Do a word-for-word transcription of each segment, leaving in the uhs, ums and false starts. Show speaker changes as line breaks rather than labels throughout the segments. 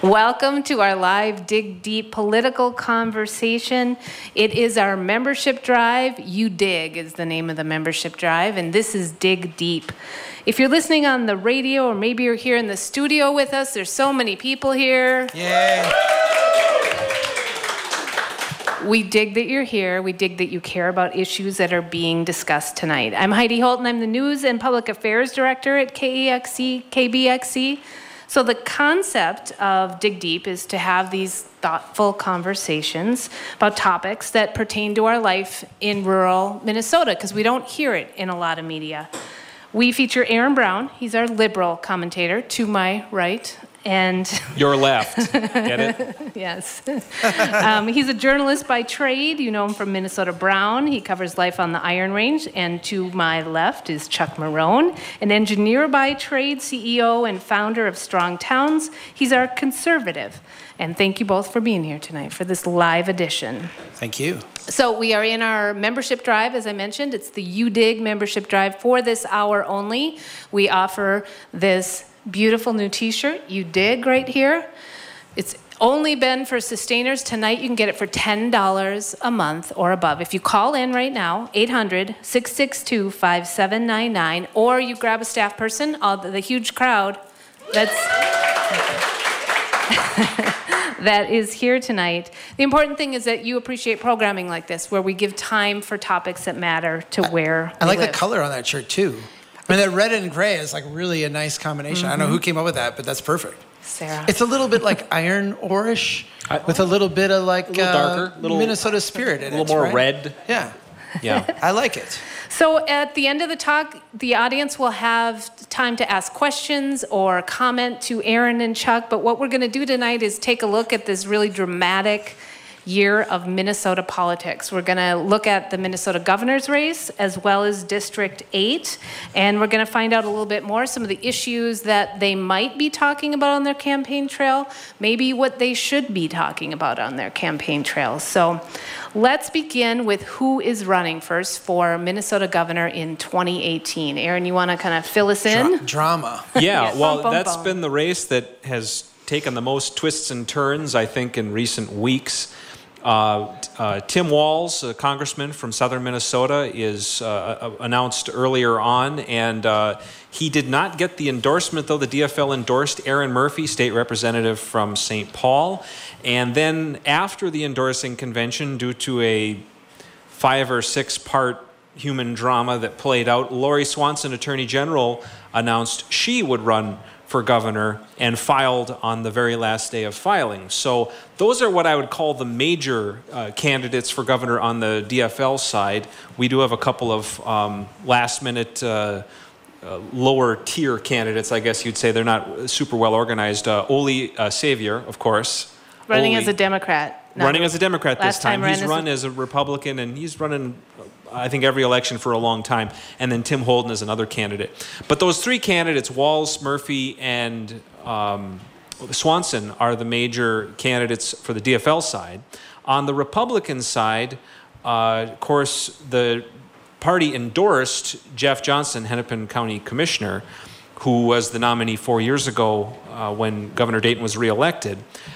Welcome to our live Dig Deep political conversation. It is our membership drive. You Dig is the name of the membership drive, and this is Dig Deep. If you're listening on the radio, or maybe you're here in the studio with us, there's so many people here.
Yay.
We dig that you're here. We dig that you care about issues that are being discussed tonight. I'm Heidi Holton. I'm the News and Public Affairs Director at K E X C, K B X C. So the concept of Dig Deep is to have these thoughtful conversations about topics that pertain to our life in rural Minnesota, because we don't hear it in a lot of media. We feature Aaron Brown. He's our liberal commentator to my right. And
your left. Get it?
Yes. um, he's a journalist by trade. You know him from Minnesota Brown. He covers life on the Iron Range. And to my left is Chuck Marohn, an engineer by trade, C E O and founder of Strong Towns. He's our conservative. And thank you both for being here tonight for this live edition.
Thank you.
So we are in our membership drive, as I mentioned. It's the U Dig membership drive for this hour only. We offer this beautiful new t-shirt, You Dig, right here. It's only been for sustainers. Tonight you can get it for ten dollars a month or above. If you call in right now, eight hundred, six six two, five seven nine nine, or you grab a staff person, all the, the huge crowd that's that is here tonight. The important thing is that you appreciate programming like this, where we give time for topics that matter to where
I, I like
live.
the color on that shirt too. I mean, that red and gray is like really a nice combination. Mm-hmm. I don't know who came up with that, but that's perfect.
Sarah.
It's a little bit like iron ore-ish with a little bit of like
a little
uh,
darker, little,
Minnesota spirit in it.
A little more
right?
red.
Yeah.
Yeah.
I like it.
So at the end of the talk, the audience will have time to ask questions or comment to Aaron and Chuck. But what we're going to do tonight is take a look at this really dramatic year of Minnesota politics. We're going to look at the Minnesota governor's race as well as District eight, and we're going to find out a little bit more some of the issues that they might be talking about on their campaign trail, maybe what they should be talking about on their campaign trail. So let's begin with who is running first for Minnesota governor in twenty eighteen. Aaron, you want to kind of fill us in?
Dra- drama.
Yeah,
Yeah.
well,
Bum, bum,
that's
bum.
been the race that has taken the most twists and turns, I think, in recent weeks. Uh, uh, Tim Walz, a congressman from southern Minnesota, is uh, announced earlier on, and uh, he did not get the endorsement, though the D F L endorsed Erin Murphy, state representative from Saint Paul. And then after the endorsing convention, due to a five or six part human drama that played out, Lori Swanson, Attorney General, announced she would run for governor and filed on the very last day of filing. So those are what I would call the major uh, candidates for governor on the D F L side. We do have a couple of um, last minute uh, uh, lower tier candidates, I guess you'd say. They're not super well organized. Uh, Oli uh, Savior, of course.
Running
Oli,
as a Democrat.
running as a Democrat this
last time
time.
ran
He's
as
run
a-
as a Republican, and he's running, I think, every election for a long time. And then Tim Holden is another candidate. But those three candidates, Walz, Murphy, and um, Swanson, are the major candidates for the D F L side. On the Republican side, uh, of course, the party endorsed Jeff Johnson, Hennepin County Commissioner, who was the nominee four years ago uh, when Governor Dayton was reelected.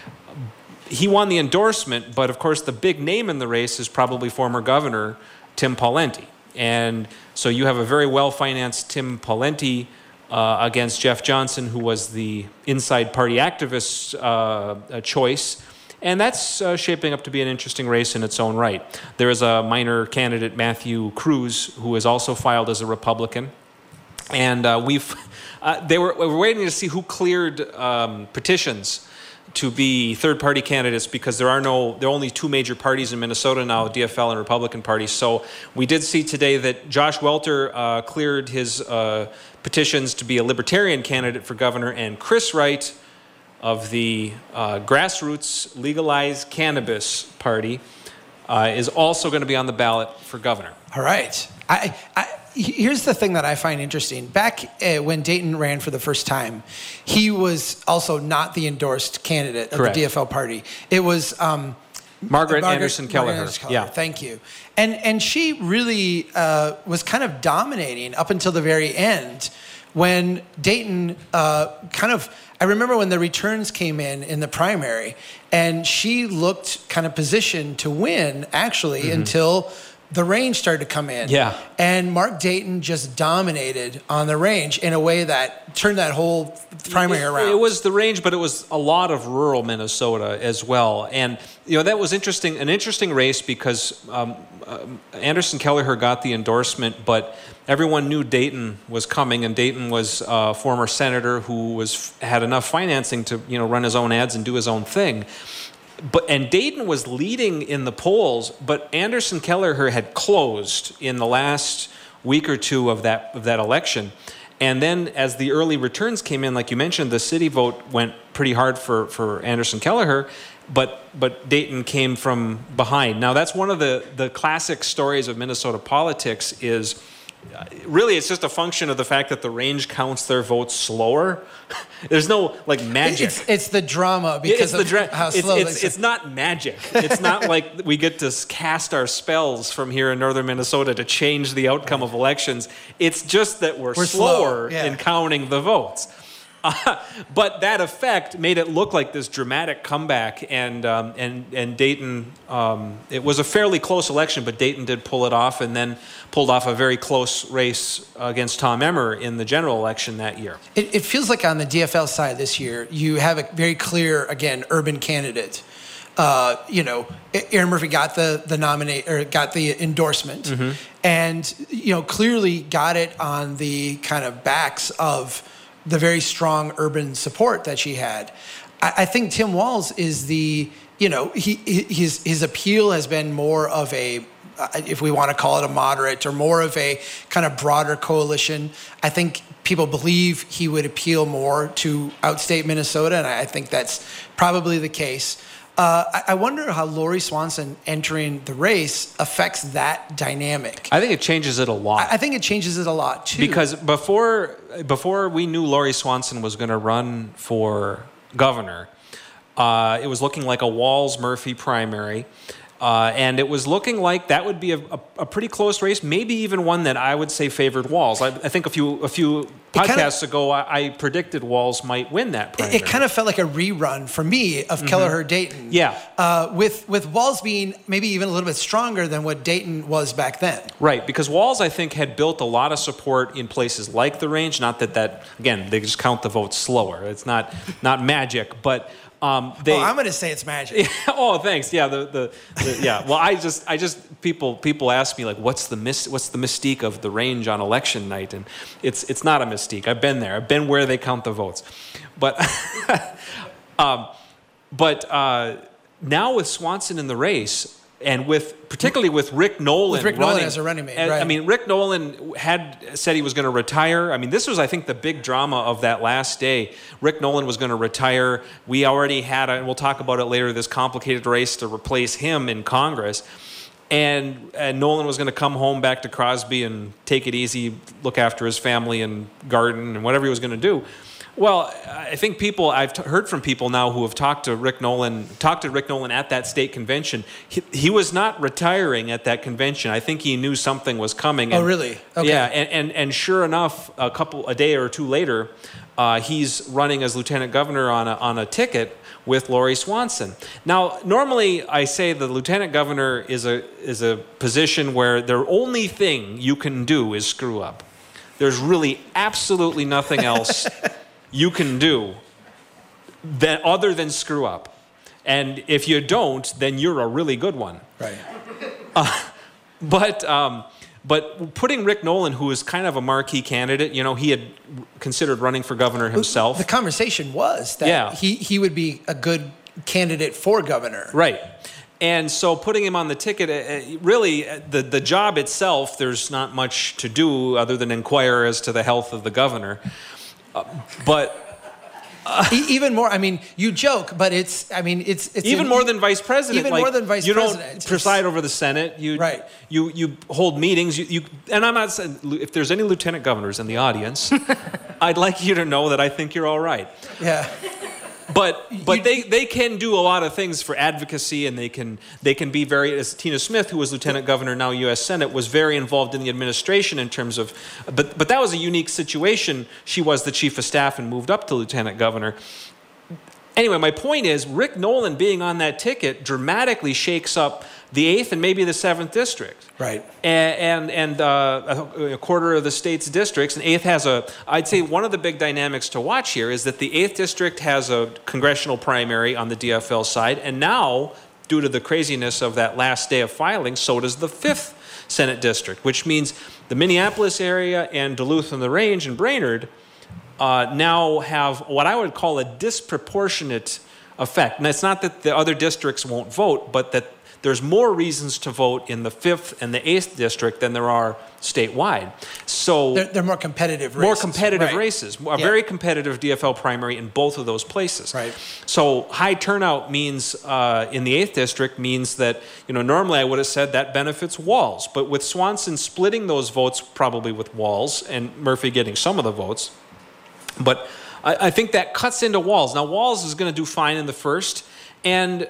He won the endorsement, but of course the big name in the race is probably former Governor Tim Pawlenty. And so you have a very well-financed Tim Pawlenty uh, against Jeff Johnson, who was the inside party activist uh, choice. And that's uh, shaping up to be an interesting race in its own right. There is a minor candidate, Matthew Cruz, who has also filed as a Republican. And uh, we've, uh, they were, we were waiting to see who cleared um, petitions to be third-party candidates, because there are no, there are only two major parties in Minnesota now, D F L and Republican Party. So we did see today that Josh Welter uh, cleared his uh, petitions to be a Libertarian candidate for governor, and Chris Wright of the uh, Grassroots Legalize Cannabis Party uh, is also going to be on the ballot for governor.
All right. I, I, here's the thing that I find interesting. Back uh, when Dayton ran for the first time, he was also not the endorsed candidate of
Correct.
the D F L party. It was um,
Margaret,
Margaret
Anderson Kelleher.
Margaret Anderson
Yeah.
Thank you. And and she really uh, was kind of dominating up until the very end, when Dayton uh, kind of, I remember when the returns came in in the primary, and she looked kind of positioned to win, actually, mm-hmm. until the range started to come in.
Yeah.
And Mark Dayton just dominated on the range in a way that turned that whole primary
it,
around.
It was the range, but it was a lot of rural Minnesota as well. And, you know, that was interesting, an interesting race because um, uh, Anderson Kelleher got the endorsement, but everyone knew Dayton was coming, and Dayton was a former senator who was had enough financing to, you know, run his own ads and do his own thing. But and Dayton was leading in the polls, but Anderson Kelleher had closed in the last week or two of that of that election. And then as the early returns came in, like you mentioned, the city vote went pretty hard for, for Anderson Kelleher, but but Dayton came from behind. Now that's one of the, the classic stories of Minnesota politics is really it's just a function of the fact that the range counts their votes slower. There's no like magic.
It's, it's the drama because
it's the
of
dra-
how
it's,
slow
it's,
they
it's not magic. It's not like we get to cast our spells from here in northern Minnesota to change the outcome of elections. It's just that we're,
we're
slower
slow, yeah.
in counting the votes. Uh, but that effect made it look like this dramatic comeback, and um, and and Dayton. Um, it was a fairly close election, but Dayton did pull it off, and then pulled off a very close race against Tom Emmer in the general election that year.
It, it feels like on the D F L side this year, you have a very clear, again, urban candidate. Uh, you know, Erin Murphy got the the nominate or got the endorsement, mm-hmm. and you know clearly got it on the kind of backs of the very strong urban support that she had. I, I think Tim Walz is the, you know, he his his appeal has been more of a, uh, if we want to call it a moderate or more of a kind of broader coalition. I think people believe he would appeal more to outstate Minnesota, and I think that's probably the case. Uh, I wonder how Lori Swanson entering the race affects that dynamic.
I think it changes it a lot.
I think it changes it a lot, too.
Because before before we knew Lori Swanson was going to run for governor, uh, it was looking like a Walz-Murphy primary. Uh, and it was looking like that would be a, a, a pretty close race, maybe even one that I would say favored Walz. I, I think a few a few podcasts kinda, ago, I, I predicted Walz might win that primary.
It, it kind of felt like a rerun for me of mm-hmm. Kelleher Dayton.
Yeah.
Uh, with with Walz being maybe even a little bit stronger than what Dayton was back then.
Right, because Walz, I think, had built a lot of support in places like the range. Not that that, again, they just count the votes slower. It's not not magic, but... Um, they,
oh, I'm going to say it's magic.
oh, thanks. Yeah, the, the, the yeah. Well, I just, I just people people ask me like, what's the mis- what's the mystique of the range on election night? And it's it's not a mystique. I've been there. I've been where they count the votes, but um, but uh, now with Swanson in the race. And with particularly with Rick Nolan,
with Rick
running,
Nolan as a running mate, right.
I mean, Rick Nolan had said he was going to retire. I mean, this was, I think, the big drama of that last day. Rick Nolan was going to retire. We already had, a, and we'll talk about it later, this complicated race to replace him in Congress. And, and Nolan was going to come home back to Crosby and take it easy, look after his family and garden and whatever he was going to do. Well, I think people, I've t- heard from people now who have talked to Rick Nolan, talked to Rick Nolan at that state convention. He, he was not retiring at that convention. I think he knew something was coming. And,
oh, really? Okay.
Yeah, and, and, and sure enough, a couple, a day or two later, uh, he's running as lieutenant governor on a, on a ticket with Lori Swanson. Now, normally I say the lieutenant governor is a is a position where the only thing you can do is screw up. There's really absolutely nothing else you can do that other than screw up. And if you don't, then you're a really good one.
Right.
Uh, but um, but putting Rick Nolan, who is kind of a marquee candidate, you know, he had considered running for governor himself.
The conversation was that
yeah.
he, he would be a good candidate for governor.
Right. And so putting him on the ticket, uh, really, the, the job itself, there's not much to do other than inquire as to the health of the governor. Uh, but...
Uh, even more, I mean, you joke, but it's, I mean, it's... it's
even
an,
more than vice president.
Even
like,
more than vice
you
president.
You don't preside over the Senate. You,
right.
You, you hold meetings. You, you, and I'm not saying, if there's any lieutenant governors in the audience, I'd like you to know that I think you're all right.
Yeah.
But but
You-
they, they can do a lot of things for advocacy, and they can they can be very, as Tina Smith, who was lieutenant governor, now U S Senate, was very involved in the administration in terms of, but but that was a unique situation. She was the chief of staff and moved up to lieutenant governor. Anyway, my point is, Rick Nolan being on that ticket dramatically shakes up the eighth and maybe the seventh district.
Right.
And and, and uh, a quarter of the state's districts. And eighth has a, I'd say one of the big dynamics to watch here is that the eighth district has a congressional primary on the D F L side. And now, due to the craziness of that last day of filing, so does the fifth Senate district, which means the Minneapolis area and Duluth and the Range and Brainerd Uh, now have what I would call a disproportionate effect. And it's not that the other districts won't vote, but that there's more reasons to vote in the fifth and the eighth district than there are statewide. So
They're, they're more competitive races.
more competitive
Right.
races, a
Yeah.
very competitive D F L primary in both of those places.
Right.
So high turnout means uh, in the eighth district means that, you know, normally I would have said that benefits Walz, but with Swanson splitting those votes probably with Walz and Murphy getting some of the votes. But I, I think that cuts into Walz. Now, Walz is going to do fine in the first, and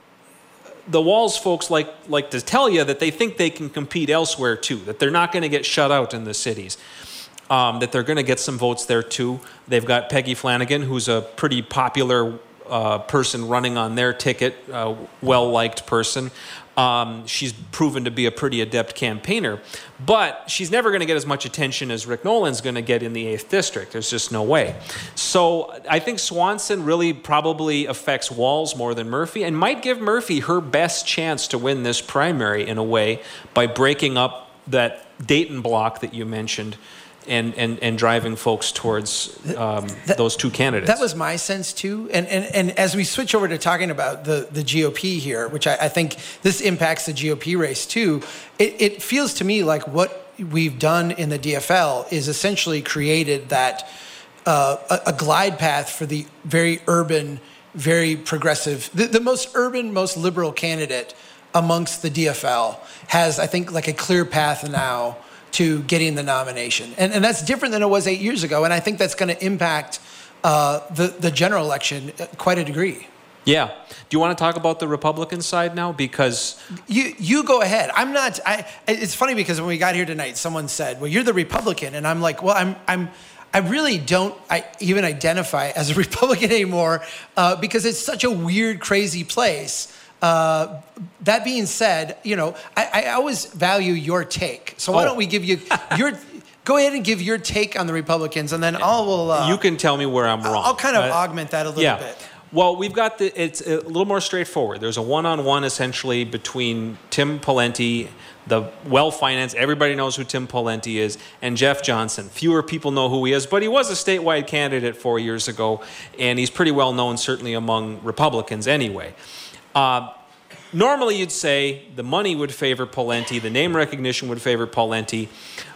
the Walz folks like like to tell you that they think they can compete elsewhere too, that they're not going to get shut out in the cities, um, that they're going to get some votes there too. They've got Peggy Flanagan, who's a pretty popular uh, person running on their ticket, uh, well-liked person. Um, she's proven to be a pretty adept campaigner, but she's never going to get as much attention as Rick Nolan's going to get in the eighth district. There's just no way. So I think Swanson really probably affects Walz more than Murphy, and might give Murphy her best chance to win this primary in a way by breaking up that Dayton block that you mentioned and, and, and driving folks towards um,
that,
those two candidates.
That was my sense too. And, and, and as we switch over to talking about the, the G O P here, which I, I think this impacts the G O P race too, it, it feels to me like what we've done in the D F L is essentially created that uh, a, a glide path for the very urban, very progressive, the, the most urban, most liberal candidate amongst the D F L has, I think, like a clear path now to getting the nomination. And, and that's different than it was eight years ago. And I think that's going to impact uh, the, the general election quite a degree.
Yeah. Do you want to talk about the Republican side now? Because
You you go ahead. I'm not, I, it's funny because when we got here tonight, someone said, well, you're the Republican. And I'm like, well, I'm, I'm, I really don't I even identify as a Republican anymore uh, because it's such a weird, crazy place. Uh, that being said, you know, I, I always value your take. So why
Oh.
don't we give you your, go ahead and give your take on the Republicans, and then I'll will. Uh,
you can tell me where I'm wrong.
I'll kind of
Uh,
augment that a little
yeah.
bit.
Well, we've got the, it's a little more straightforward. There's a one-on-one essentially between Tim Pawlenty, the well-financed, everybody knows who Tim Pawlenty is, and Jeff Johnson. Fewer people know who he is, but he was a statewide candidate four years ago, and he's pretty well known certainly among Republicans anyway. Uh, normally you'd say the money would favor Pawlenty, the name recognition would favor Pawlenty.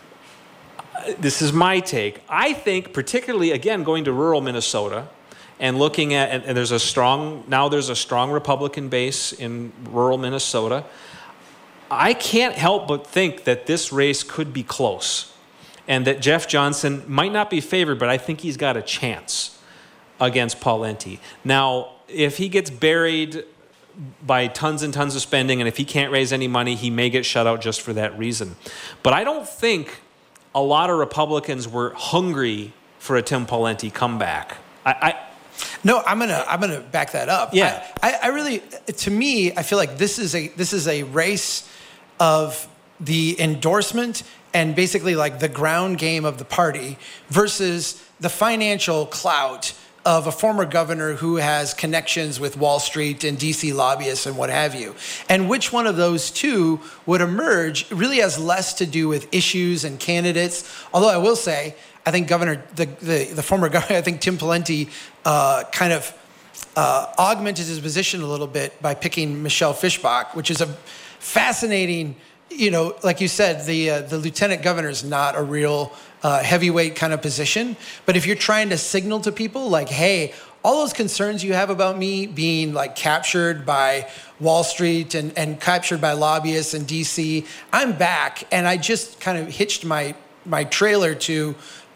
This is my take. I think particularly, again, going to rural Minnesota, and looking at, and, and there's a strong, now there's a strong Republican base in rural Minnesota. I can't help but think that this race could be close and that Jeff Johnson might not be favored, but I think he's got a chance against Pawlenty. Now, if he gets buried by tons and tons of spending, and if he can't raise any money, he may get shut out just for that reason. But I don't think a lot of Republicans were hungry for a Tim Pawlenty comeback. I, I
No, I'm gonna I'm gonna back that up.
Yeah.
I, I, I really, to me, I feel like this is a this is a race of the endorsement and basically like the ground game of the party versus the financial clout of a former governor who has connections with Wall Street and D C lobbyists and what have you. And which one of those two would emerge really has less to do with issues and candidates. Although I will say, I think Governor, the, the, the former governor, I think Tim Pawlenty uh, kind of uh, augmented his position a little bit by picking Michelle Fischbach, which is a fascinating, you know, like you said, the, uh, the lieutenant governor is not a real uh, heavyweight kind of position. But if you're trying to signal to people like, hey, all those concerns you have about me being like captured by Wall Street and, and captured by lobbyists in D C, I'm back. And I just kind of hitched my, my trailer to,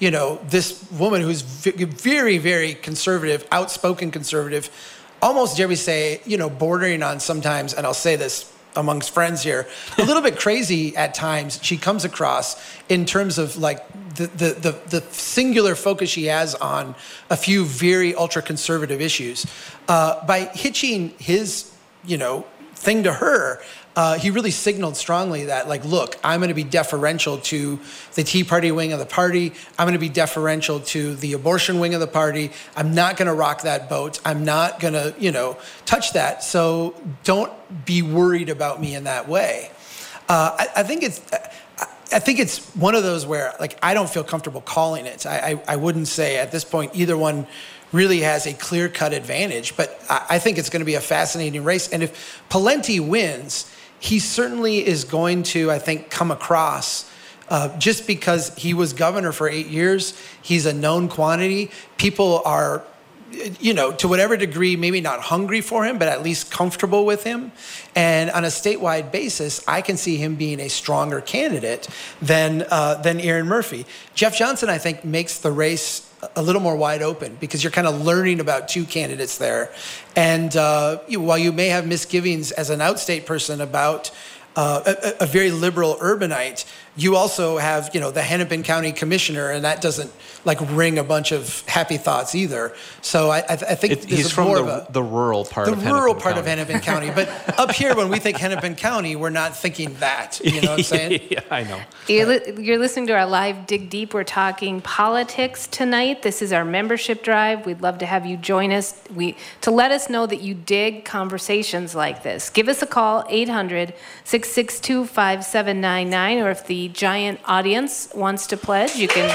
you know, this woman who's very, very conservative, outspoken conservative, almost, dare we say, you know, bordering on sometimes, and I'll say this amongst friends here, a little bit crazy at times she comes across in terms of like the, the, the, the singular focus she has on a few very ultra-conservative issues. Uh, by hitching his, you know, thing to her, Uh, he really signaled strongly that, like, look, I'm going to be deferential to the Tea Party wing of the party. I'm going to be deferential to the abortion wing of the party. I'm not going to rock that boat. I'm not going to, you know, touch that. So don't be worried about me in that way. Uh, I, I think it's, I think it's one of those where, like, I don't feel comfortable calling it. I, I, I wouldn't say at this point either one really has a clear-cut advantage, but I, I think it's going to be a fascinating race. And if Pawlenty wins, he certainly is going to, I think, come across, uh, just because he was governor for eight years, he's a known quantity. People are, you know, to whatever degree, maybe not hungry for him, but at least comfortable with him. And on a statewide basis, I can see him being a stronger candidate than, uh, than Erin Murphy. Jeff Johnson, I think, makes the race a little more wide open because you're kind of learning about two candidates there. And uh, you, while you may have misgivings as an outstate person about uh, a, a very liberal urbanite, you also have, you know, the Hennepin County Commissioner, and that doesn't like ring a bunch of happy thoughts either. So I, I, I think
it, he's from
more
the,
of a,
the rural part
the
of
rural
Hennepin
part
County.
of Hennepin County. But up here, when we think Hennepin County, we're not thinking that. You know what I'm saying?
Yeah, I know.
You're, li- you're listening to our live Dig Deep. We're talking politics tonight. This is our membership drive. We'd love to have you join us. We to let us know that you dig conversations like this. Give us a call, eight hundred, six six two, five seven nine nine, or if the giant audience wants to pledge, you can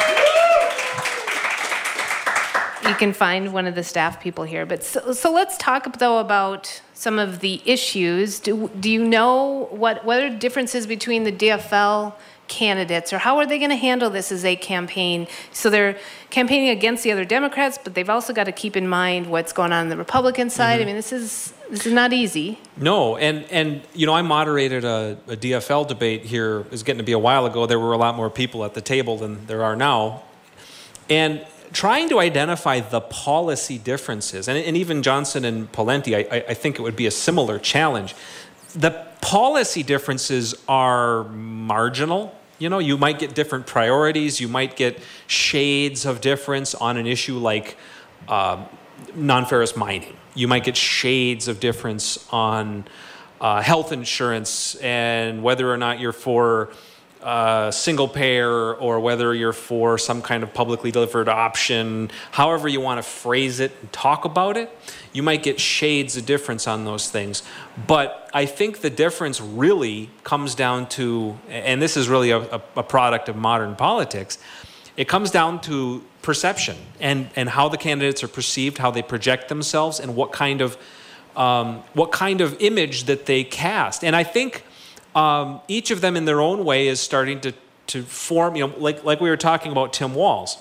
you can find one of the staff people here. But so, so let's talk though about some of the issues. Do, do you know what what are differences between the D F L candidates, or how are they going to handle this as a campaign? So they're campaigning against the other Democrats, but they've also got to keep in mind what's going on on the Republican side. Mm-hmm. I mean, this is this is not easy.
No, and and you know, I moderated a, a D F L debate here. It was getting to be a while ago. There were a lot more people at the table than there are now, and trying to identify the policy differences, and, and even Johnson and Pawlenty, I, I think it would be a similar challenge. The policy differences are marginal. You know, you might get different priorities. You might get shades of difference on an issue like uh, non-ferrous mining. You might get shades of difference on uh, health insurance and whether or not you're for uh, single payer or whether you're for some kind of publicly delivered option. However you want to phrase it and talk about it, you might get shades of difference on those things. But I think the difference really comes down to, and this is really a, a product of modern politics, it comes down to perception and, and how the candidates are perceived, how they project themselves, and what kind of um, what kind of image that they cast. And I think um, each of them in their own way is starting to, to form, you know, like, like we were talking about Tim Walz.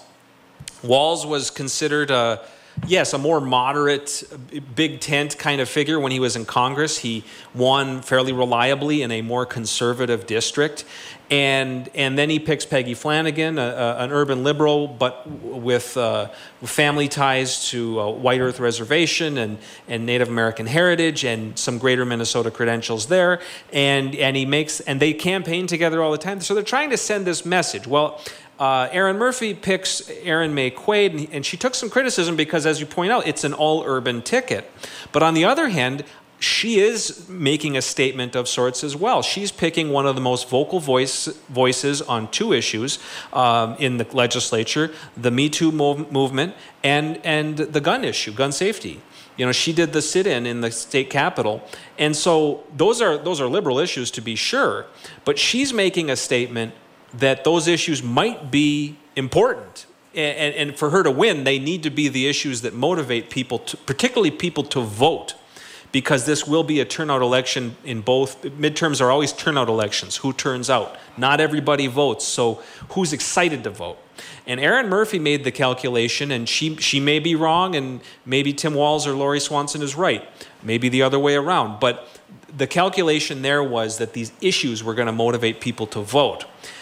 Walz was considered a, yes, a more moderate, big tent kind of figure when he was in Congress. He won fairly reliably in a more conservative district. And and then he picks Peggy Flanagan, a, a, an urban liberal, but with uh, family ties to uh, White Earth Reservation and, and Native American heritage and some greater Minnesota credentials there. And and he makes and they campaign together all the time. So they're trying to send this message. Well, uh, Erin Murphy picks Erin May Quaid, and, and she took some criticism because, as you point out, it's an all-urban ticket. But on the other hand, she is making a statement of sorts as well. She's picking one of the most vocal voice, voices on two issues um, in the legislature, the Me Too mov- movement and, and the gun issue, gun safety. You know, she did the sit-in in the state capitol. And so those are, those are liberal issues, to be sure. But she's making a statement that those issues might be important. And, and for her to win, they need to be the issues that motivate people, to, particularly people to vote. Because this will be a turnout election in both. Midterms are always turnout elections. Who turns out? Not everybody votes, so who's excited to vote? And Erin Murphy made the calculation, and she she may be wrong, and maybe Tim Walz or Lori Swanson is right. Maybe the other way around. But the calculation there was that these issues were going to motivate people to vote.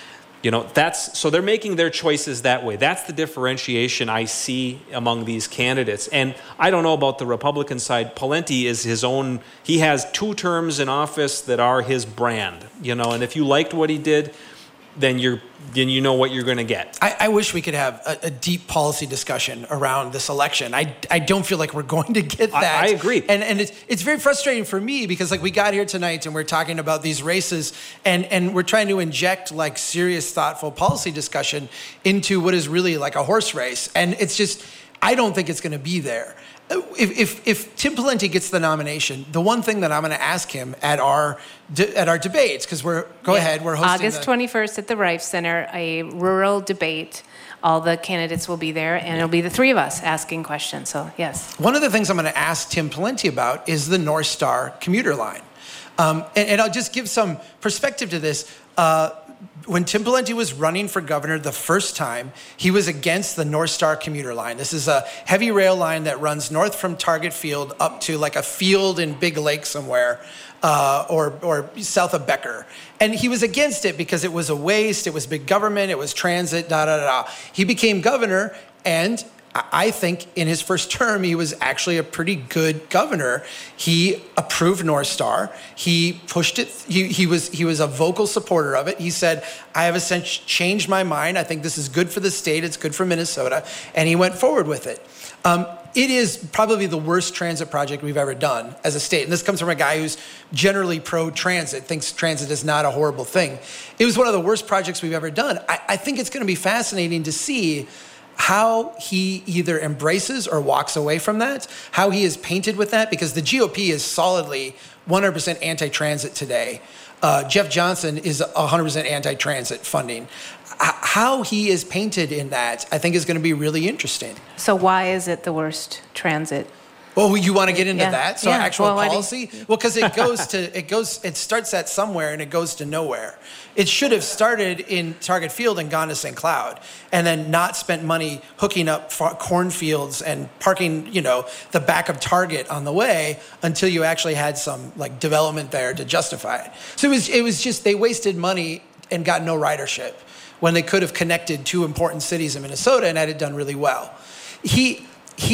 You know, that's so they're making their choices that way. That's the differentiation I see among these candidates. And I don't know about the Republican side. Pawlenty is his own. He has two terms in office that are his brand. You know, and if you liked what he did, then you're then you know what you're going to get.
I, I wish we could have a, a deep policy discussion around this election. I, I don't feel like we're going to get that.
I, I agree.
And and it's it's very frustrating for me because like we got here tonight and we're talking about these races and, and we're trying to inject like serious, thoughtful policy discussion into what is really like a horse race. And it's just, I don't think it's going to be there. If, if, if Tim Pawlenty gets the nomination, the one thing that I'm going to ask him at our de, at our debates, because we're go
Yeah.
ahead, we're hosting
August
the,
twenty-first at the Rife Center, a rural debate. All the candidates will be there, and it'll be the three of us asking questions. So yes.
One of the things I'm going to ask Tim Pawlenty about is the North Star commuter line, um, and, and I'll just give some perspective to this. Uh, When Tim Pawlenty was running for governor the first time, he was against the North Star commuter line. This is a heavy rail line that runs north from Target Field up to like a field in Big Lake somewhere, uh, or, or south of Becker. And he was against it because it was a waste, it was big government, it was transit, da da da da. He became governor, and I think in his first term, he was actually a pretty good governor. He approved North Star. He pushed it. He, he was he was a vocal supporter of it. He said, I have essentially changed my mind. I think this is good for the state. It's good for Minnesota. And he went forward with it. Um, it is probably the worst transit project we've ever done as a state. And this comes from a guy who's generally pro-transit, thinks transit is not a horrible thing. It was one of the worst projects we've ever done. I, I think it's going to be fascinating to see how he either embraces or walks away from that, how he is painted with that, because the G O P is solidly one hundred percent anti-transit today. Uh, Jeff Johnson is one hundred percent anti-transit funding. H- how he is painted in that, I think, is going to be really interesting.
So why is it the worst transit?
Oh, you want to get into
Yeah.
that? So
Yeah.
actual
Well, why do you-
policy? Well, because it goes to it goes it starts at somewhere and it goes to nowhere. It should have started in Target Field and gone to Saint Cloud, and then not spent money hooking up far- cornfields and parking, you know, the back of Target on the way until you actually had some like development there to justify it. So it was it was just they wasted money and got no ridership when they could have connected two important cities in Minnesota and had it done really well. He.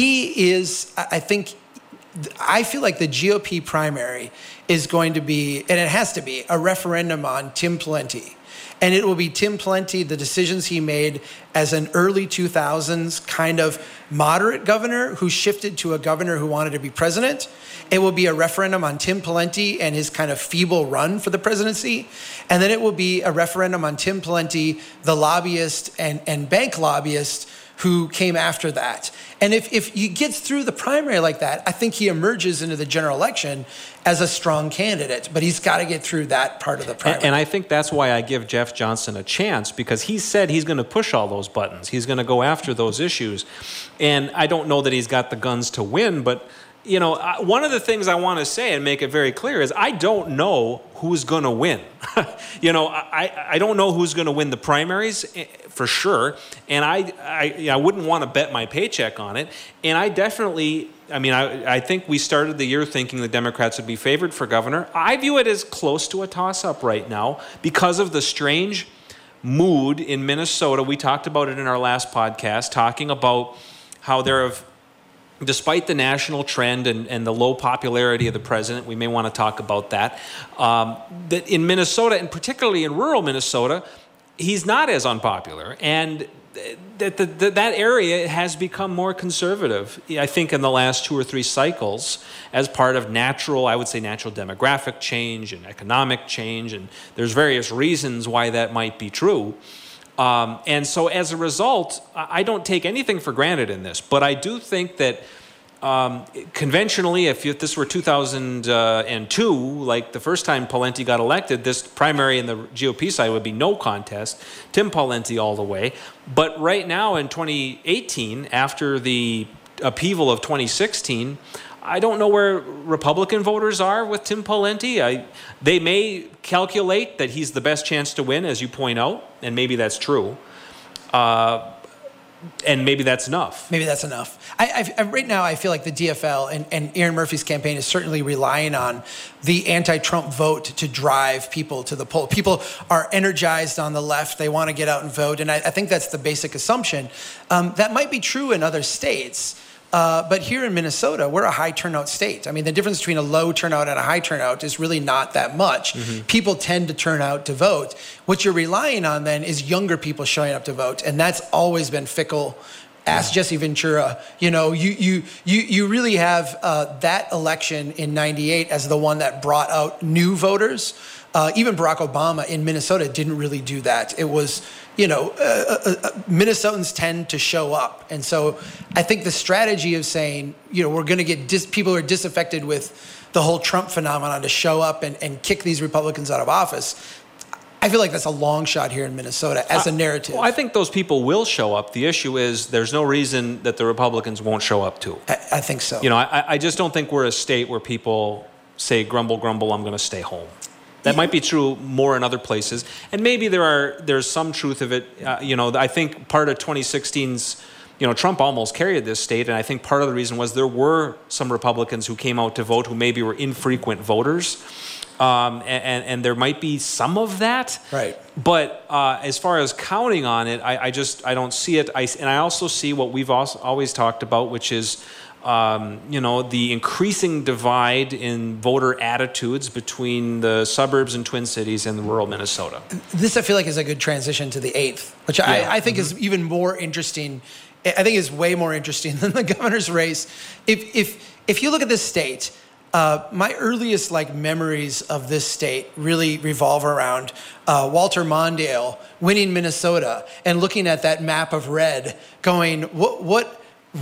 He is, I think, I feel like the G O P primary is going to be, and it has to be, a referendum on Tim Pawlenty. And it will be Tim Pawlenty, the decisions he made as an early two thousands kind of moderate governor who shifted to a governor who wanted to be president. It will be a referendum on Tim Pawlenty and his kind of feeble run for the presidency. And then it will be a referendum on Tim Pawlenty, the lobbyist and, and bank lobbyist who came after that. And if, if he gets through the primary like that, I think he emerges into the general election as a strong candidate. But he's got to get through that part of the primary.
And, and I think that's why I give Jeff Johnson a chance, because he said he's going to push all those buttons. He's going to go after those issues. And I don't know that he's got the guns to win, but you know, one of the things I want to say and make it very clear is I don't know who's going to win. you know, I, I don't know who's going to win the primaries for sure. And I, I, I wouldn't want to bet my paycheck on it. And I definitely, I mean, I, I think we started the year thinking the Democrats would be favored for governor. I view it as close to a toss-up right now because of the strange mood in Minnesota. We talked about it in our last podcast, talking about how there have, despite the national trend and, and the low popularity of the president, we may want to talk about that, um, that in Minnesota, and particularly in rural Minnesota, he's not as unpopular. And that, that, that area has become more conservative, I think, in the last two or three cycles as part of natural, I would say, natural demographic change and economic change. And there's various reasons why that might be true. Um, and so as a result, I don't take anything for granted in this, but I do think that um, conventionally, if you, this were two thousand two, like the first time Pawlenty got elected, this primary in the G O P side would be no contest, Tim Pawlenty all the way. But right now in twenty eighteen, after the upheaval of twenty sixteen, I don't know where Republican voters are with Tim Pawlenty. I, they may calculate that he's the best chance to win, as you point out, and maybe that's true. Uh, and maybe that's enough.
Maybe that's enough. I, I, right now, I feel like the D F L and, and Aaron Murphy's campaign is certainly relying on the anti-Trump vote to drive people to the poll. People are energized on the left. They want to get out and vote. And I, I think that's the basic assumption. Um, that might be true in other states. Uh, but here in Minnesota, we're a high turnout state. I mean, the difference between a low turnout and a high turnout is really not that much. Mm-hmm. People tend to turn out to vote. What you're relying on then is younger people showing up to vote, and that's always been fickle. Ask Jesse Ventura. You know, you you you you really have uh, that election in ninety-eight as the one that brought out new voters. Uh, even Barack Obama in Minnesota didn't really do that. It was, you know, uh, uh, uh, Minnesotans tend to show up. And so I think the strategy of saying, you know, we're going to get dis- people who are disaffected with the whole Trump phenomenon to show up and, and kick these Republicans out of office, I feel like that's a long shot here in Minnesota as a narrative.
Uh, well, I think those people will show up. The issue is there's no reason that the Republicans won't show up too.
I, I think so.
You know, I, I just don't think we're a state where people say, grumble, grumble, I'm going to stay home. That might be true more in other places, and maybe there are there's some truth of it. Uh, you know, I think part of twenty sixteen's, you know, Trump almost carried this state, and I think part of the reason was there were some Republicans who came out to vote who maybe were infrequent voters, um, and, and there might be some of that.
Right.
But uh, as far as counting on it, I, I just I don't see it. I, and I also see what we've also always talked about, which is. Um, you know, the increasing divide in voter attitudes between the suburbs and Twin Cities and rural Minnesota.
This, I feel like, is a good transition to the eighth, which
yeah.
I, I think
mm-hmm.
is even more interesting. I think is way more interesting than the governor's race. If if if you look at this state, uh, my earliest like memories of this state really revolve around uh, Walter Mondale winning Minnesota and looking at that map of red, going, what what.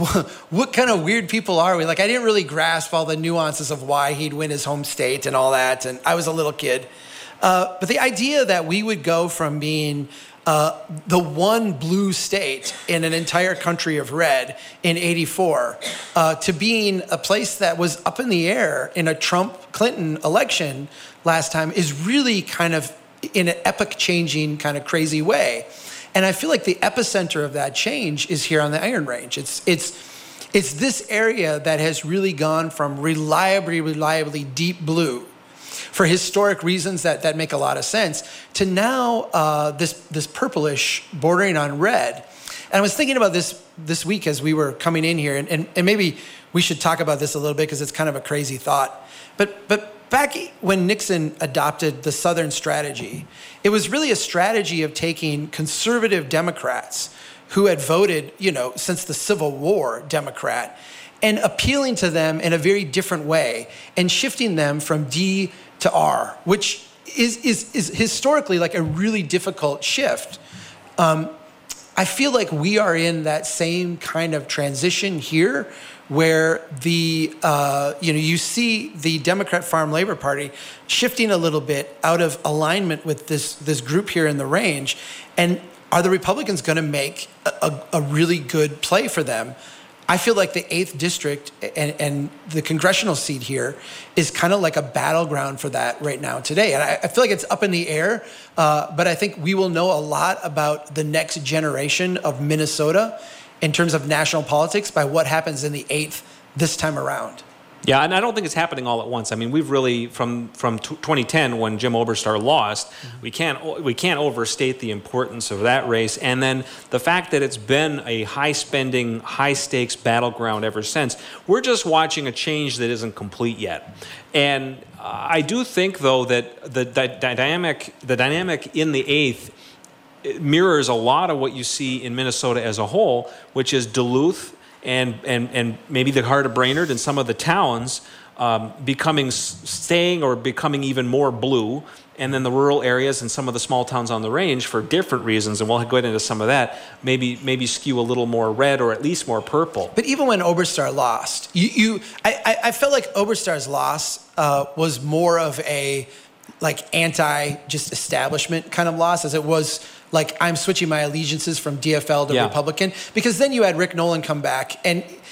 What kind of weird people are we? Like, I didn't really grasp all the nuances of why he'd win his home state and all that. And I was a little kid. Uh, but the idea that we would go from being uh, the one blue state in an entire country of red in eighty-four uh, to being a place that was up in the air in a Trump-Clinton election last time is really kind of in an epoch-changing kind of crazy way. And I feel like the epicenter of that change is here on the Iron Range. It's it's it's this area that has really gone from reliably, reliably deep blue, for historic reasons that, that make a lot of sense, to now uh, this this purplish bordering on red. And I was thinking about this this week as we were coming in here, and, and, and maybe we should talk about this a little bit because it's kind of a crazy thought. But but. Back when Nixon adopted the Southern strategy, it was really a strategy of taking conservative Democrats who had voted, you know, since the Civil War Democrat, and appealing to them in a very different way and shifting them from D to R, which is is, is historically like a really difficult shift. Um, I feel like we are in that same kind of transition here, where the uh, you know you see the Democrat Farm Labor Party shifting a little bit out of alignment with this this group here in the range, and are the Republicans going to make a, a, a really good play for them? I feel like the eighth district and, and the congressional seat here is kind of like a battleground for that right now today. And I, I feel like it's up in the air, uh, but I think we will know a lot about the next generation of Minnesota in terms of national politics by what happens in the eighth this time around.
Yeah, and I don't think it's happening all at once. I mean, we've really, from from twenty ten when Jim Oberstar lost, mm-hmm. we can't we can't overstate the importance of that race. And then the fact that it's been a high-spending, high-stakes battleground ever since. We're just watching a change that isn't complete yet. And uh, I do think, though, that the, the dynamic the dynamic in the eighth mirrors a lot of what you see in Minnesota as a whole, which is Duluth and and and maybe the heart of Brainerd and some of the towns um, becoming staying or becoming even more blue, and then the rural areas and some of the small towns on the range for different reasons, and we'll go into some of that, maybe maybe skew a little more red or at least more purple.
But even when Oberstar lost, you, you I, I felt like Oberstar's loss uh, was more of a like anti just establishment kind of loss as it was like I'm switching my allegiances from D F L to
yeah.
Republican, because then you had Rick Nolan come back, and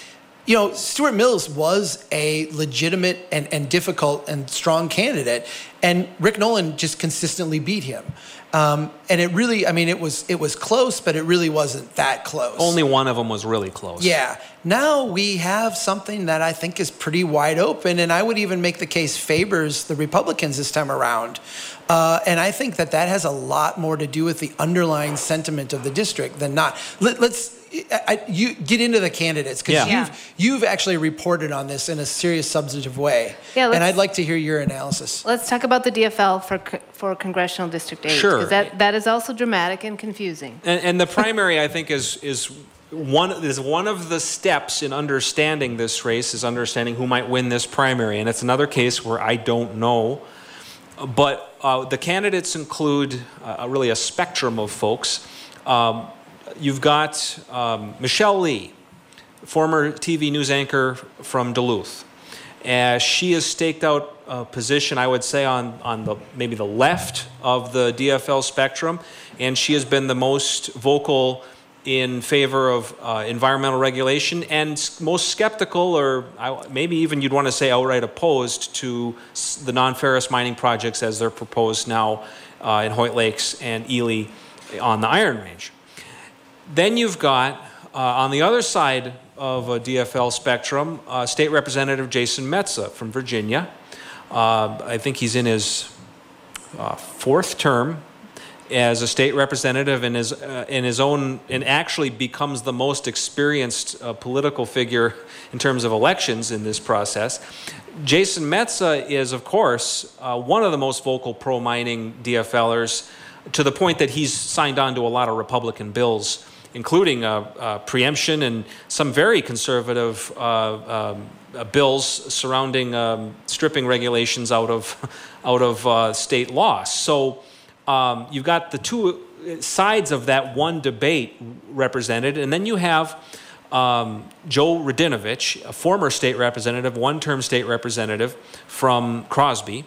you know, Stuart Mills was a legitimate and, and difficult and strong candidate, and Rick Nolan just consistently beat him. Um, and it really, I mean, it was it was close, but it really wasn't that close.
Only one of them was really close.
Yeah. Now we have something that I think is pretty wide open, and I would even make the case favors the Republicans this time around. Uh, and I think that that has a lot more to do with the underlying sentiment of the district than not. Let, let's I, you get into the candidates, because
Yeah.
you've,
Yeah.
you've actually reported on this in a serious, substantive way.
Yeah,
and
let's-
I'd like to hear your analysis.
Let's talk about the D F L for co- for Congressional District eight.
Sure.
Because that, that is also dramatic and confusing.
And, and the primary, I think, is is one is one of the steps in understanding this race, is understanding who might win this primary. And it's another case where I don't know. But uh, the candidates include uh, really a spectrum of folks. Um, you've got um, Michelle Lee, former T V news anchor from Duluth. Uh, she has staked out a position, I would say, on, on the maybe the left of the D F L spectrum, and she has been the most vocal in favor of uh, environmental regulation, and s- most skeptical, or I, maybe even you'd want to say outright opposed to s- the non-ferrous mining projects as they're proposed now uh, in Hoyt Lakes and Ely on the Iron Range. Then you've got, uh, on the other side of a D F L spectrum, uh, State Representative Jason Metza from Virginia. Uh, I think he's in his uh, fourth term as a state representative, in his uh, in his own, and actually becomes the most experienced uh, political figure in terms of elections in this process. Jason Metza is, of course, uh, one of the most vocal pro-mining D-FLers, to the point that he's signed on to a lot of Republican bills, including uh, uh, preemption and some very conservative uh, um, uh, bills surrounding um, stripping regulations out of out of uh, state law. So um, you've got the two sides of that one debate represented, and then you have um, Joe Radinovich, a former state representative, one-term state representative from Crosby,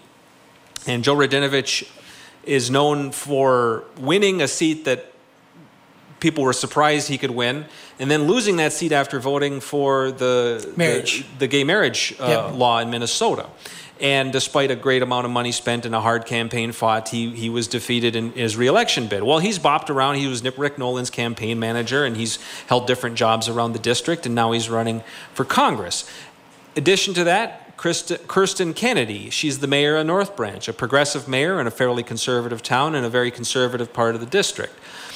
and Joe Radinovich is known for winning a seat that people were surprised he could win, and then losing that seat after voting for the
Marriage.
the, the gay marriage uh,
Yep.
law in Minnesota. And despite a great amount of money spent and a hard campaign fought, he he was defeated in his reelection bid. Well, he's bopped around. He was Rick Nolan's campaign manager, and he's held different jobs around the district, and now he's running for Congress. Addition to that, Kirsten, Kirsten Kennedy. She's the mayor of North Branch, a progressive mayor in a fairly conservative town in a very conservative part of the district.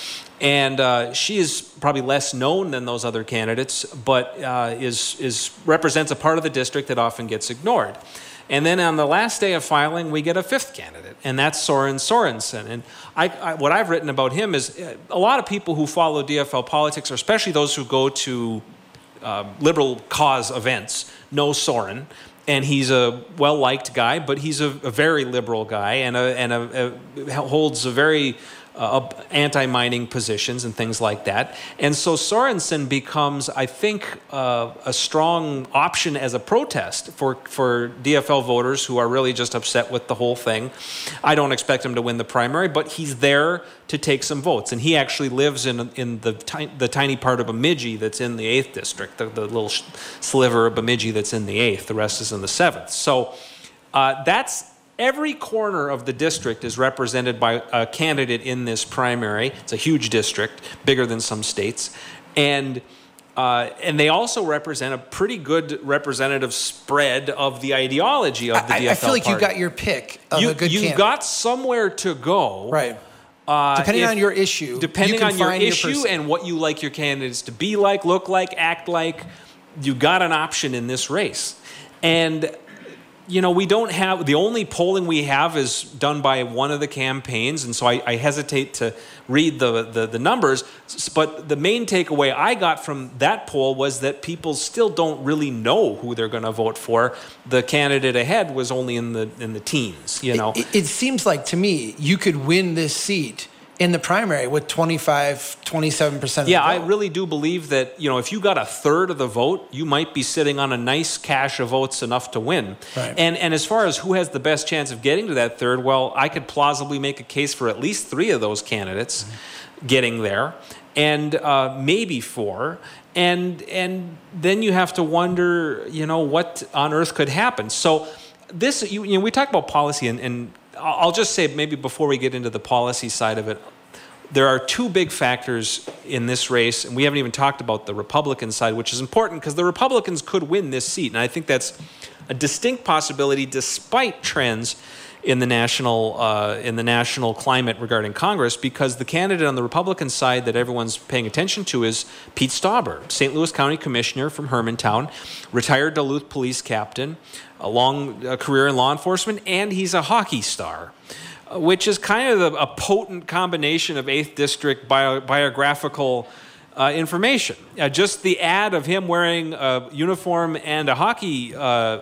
And uh, she is probably less known than those other candidates, but uh, is is represents a part of the district that often gets ignored. And then on the last day of filing, we get a fifth candidate, and that's Soren Sorensen. And I, I, what I've written about him is uh, a lot of people who follow D F L politics, or especially those who go to uh, liberal cause events, know Soren. And he's a well-liked guy, but he's a, a very liberal guy, and a, and a, a, holds a very uh, anti-mining positions and things like that. And so Sorensen becomes, I think, uh, a strong option as a protest for, for D F L voters who are really just upset with the whole thing. I don't expect him to win the primary, but he's there to take some votes. And he actually lives in in the, ti- the tiny part of Bemidji that's in the eighth district, the, the little sh- sliver of Bemidji that's in the eighth. The rest is in the seventh. So uh, that's every corner of the district is represented by a candidate in this primary. It's a huge district, bigger than some states. And uh, and they also represent a pretty good representative spread of the ideology of the
I,
D F L
I feel like
party.
you got your pick of
you,
a good
You've
candidate.
got somewhere to go.
Right.
Uh,
Depending
if-
on your issue,
Depending
you can
on your
find your
issue
person.
and what you like your candidates to be like, look like, act like, you got an option in this race. And, you know, we don't have, the only polling we have is done by one of the campaigns, and so I, I hesitate to read the, the, the numbers, s- but the main takeaway I got from that poll was that people still don't really know who they're going to vote for. The candidate ahead was only in the in the teens, you know.
It, it seems like to me you could win this seat in the primary with twenty-five, twenty-seven percent of
Yeah,
the
I
vote.
really do believe that, you know, if you got a third of the vote, you might be sitting on a nice cache of votes enough to win.
Right.
And and as far as who has the best chance of getting to that third, well, I could plausibly make a case for at least three of those candidates mm-hmm. getting there, and uh, maybe four. And and then you have to wonder, you know, what on earth could happen. So this, you, you know, we talk about policy, and, and I'll just say maybe before we get into the policy side of it, there are two big factors in this race, and we haven't even talked about the Republican side, which is important because the Republicans could win this seat, and I think that's a distinct possibility despite trends in the national uh, in the national climate regarding Congress, because the candidate on the Republican side that everyone's paying attention to is Pete Stauber, Saint Louis County Commissioner from Hermantown, retired Duluth police captain, a long uh, career in law enforcement, and he's a hockey star, uh, which is kind of a, a potent combination of eighth District bio, biographical Uh, information. Uh, just the ad of him wearing a uniform and a hockey uh,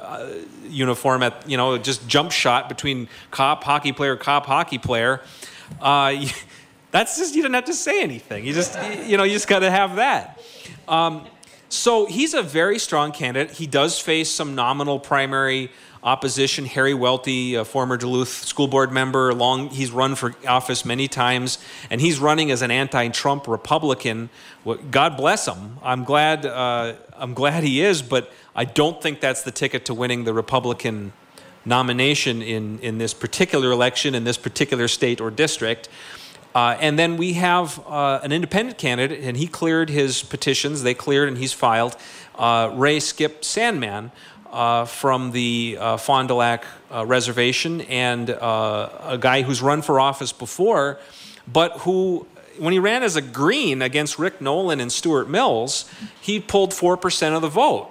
uh, uniform at, you know, just jump shot between cop, hockey player, cop, hockey player. Uh, that's just, you don't have to say anything. You just, you know, you just got to have that. Um, so he's a very strong candidate. He does face some nominal primary opposition. Harry Welty, a former Duluth school board member, long he's run for office many times, and he's running as an anti-Trump Republican. Well, God bless him. I'm glad. Uh, I'm glad he is, but I don't think that's the ticket to winning the Republican nomination in in this particular election in this particular state or district. Uh, and then we have uh, an independent candidate, and he cleared his petitions. They cleared, and he's filed. Uh, Ray Skip Sandman. Uh, from the uh, Fond du Lac uh, reservation, and uh, a guy who's run for office before, but who, when he ran as a Green against Rick Nolan and Stuart Mills, he pulled four percent of the vote.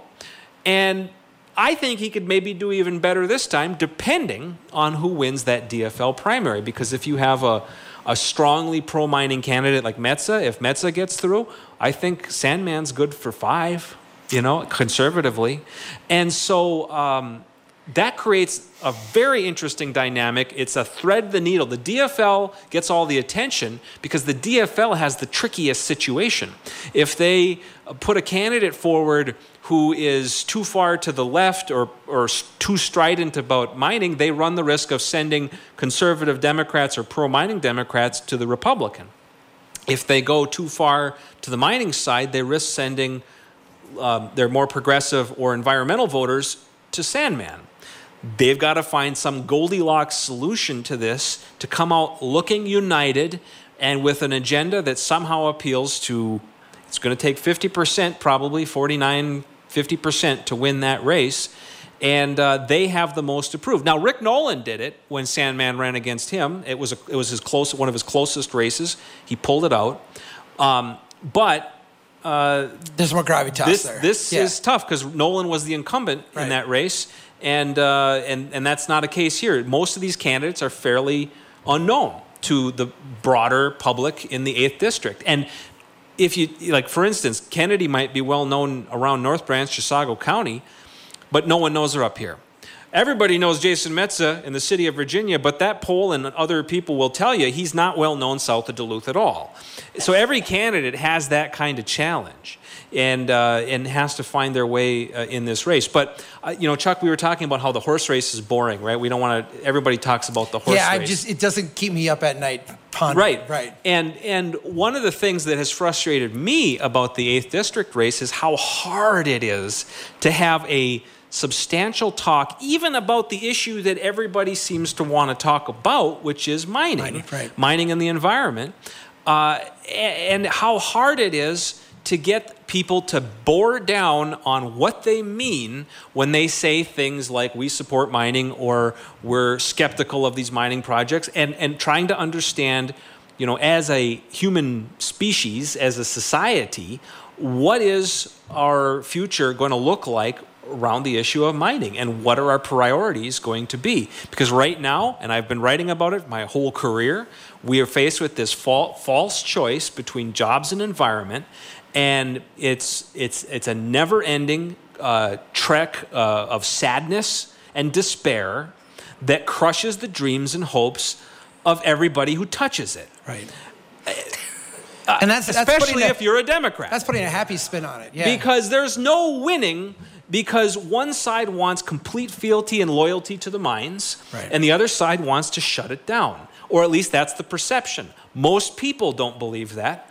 And I think he could maybe do even better this time, depending on who wins that D F L primary, because if you have a, a strongly pro-mining candidate like Metza, if Metza gets through, I think Sandman's good for five. You know, conservatively. And so um, that creates a very interesting dynamic. It's a thread the needle. The D F L gets all the attention because the D F L has the trickiest situation. If they put a candidate forward who is too far to the left or, or too strident about mining, they run the risk of sending conservative Democrats or pro-mining Democrats to the Republican. If they go too far to the mining side, they risk sending Um, they're more progressive or environmental voters to Sandman. They've got to find some Goldilocks solution to this to come out looking united and with an agenda that somehow appeals to, it's going to take fifty percent, probably forty-nine, fifty percent to win that race. And uh, they have the most approved. Now, Rick Nolan did it when Sandman ran against him. It was, a, it was his close, one of his closest races. He pulled it out. Um, but Uh,
There's more gravitas
this,
there.
This
yeah.
is tough because Nolan was the incumbent
right.
in that race, and, uh, and and that's not a case here. Most of these candidates are fairly unknown to the broader public in the eighth District. And if you, like, for instance, Kennedy might be well known around North Branch, Chisago County, but no one knows her up here. Everybody knows Jason Metza in the city of Virginia, but that poll and other people will tell you he's not well known south of Duluth at all. So every candidate has that kind of challenge and uh, and has to find their way uh, in this race. But, uh, you know, Chuck, we were talking about how the horse race is boring, right? We don't want to, everybody talks about the horse
yeah,
race.
Yeah, I just, it doesn't keep me up at night pondering.
Right,
right.
And, and one of the things that has frustrated me about the eighth District race is how hard it is to have a substantial talk, even about the issue that everybody seems to want to talk about, which is mining,
mining, right.
mining and the environment, uh, and how hard it is to get people to bore down on what they mean when they say things like we support mining or we're skeptical of these mining projects, and, and trying to understand, you know, as a human species, as a society, what is our future going to look like around the issue of mining, and what are our priorities going to be? Because right now, and I've been writing about it my whole career, we are faced with this fa- false choice between jobs and environment, and it's it's it's a never-ending uh, trek uh, of sadness and despair that crushes the dreams and hopes of everybody who touches it.
Right.
Uh,
and that's, that's
especially
a,
if you're a Democrat.
That's putting a happy spin on it. Yeah.
Because there's no winning, because one side wants complete fealty and loyalty to the mines,
right.
and the other side wants to shut it down. Or at least that's the perception. Most people don't believe that,